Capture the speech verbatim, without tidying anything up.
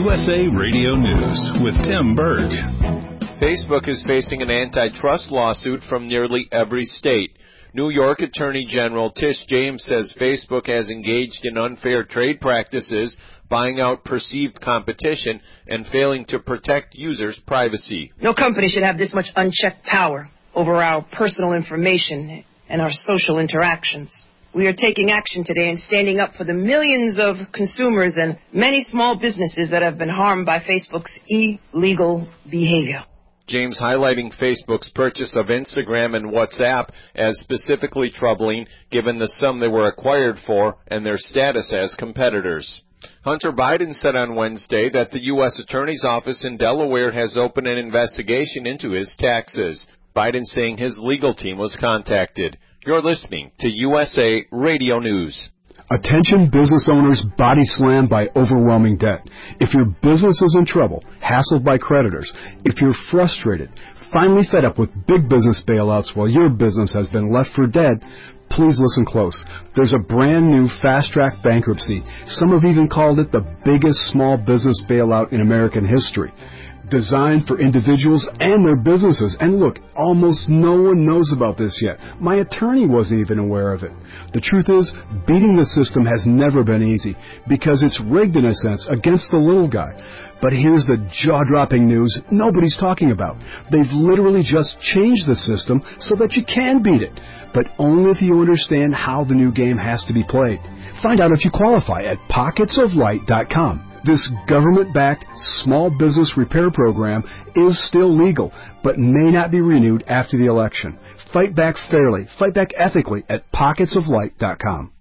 U S A Radio News with Tim Berg. Facebook is facing an antitrust lawsuit from nearly every state. New York Attorney General Tish James says Facebook has engaged in unfair trade practices, buying out perceived competition, and failing to protect users' privacy. No company should have this much unchecked power over our personal information and our social interactions. We are taking action today and standing up for the millions of consumers and many small businesses that have been harmed by Facebook's illegal behavior. James highlighting Facebook's purchase of Instagram and WhatsApp as specifically troubling given the sum they were acquired for and their status as competitors. Hunter Biden said on Wednesday that the U S Attorney's Office in Delaware has opened an investigation into his taxes. Biden saying his legal team was contacted. You're listening to U S A Radio News. Attention business owners body slammed by overwhelming debt. If your business is in trouble, hassled by creditors, if you're frustrated, finally fed up with big business bailouts while your business has been left for dead, please listen close. There's a brand new fast-track bankruptcy. Some have even called it the biggest small business bailout in American history. Designed for individuals and their businesses. And look, almost no one knows about this yet. My attorney wasn't even aware of it. The truth is, beating the system has never been easy because it's rigged in a sense against the little guy. But here's the jaw-dropping news nobody's talking about. They've literally just changed the system so that you can beat it, but only if you understand how the new game has to be played. Find out if you qualify at pockets of light dot com. This government-backed small business repair program is still legal, but may not be renewed after the election. Fight back fairly, fight back ethically at pockets of light dot com.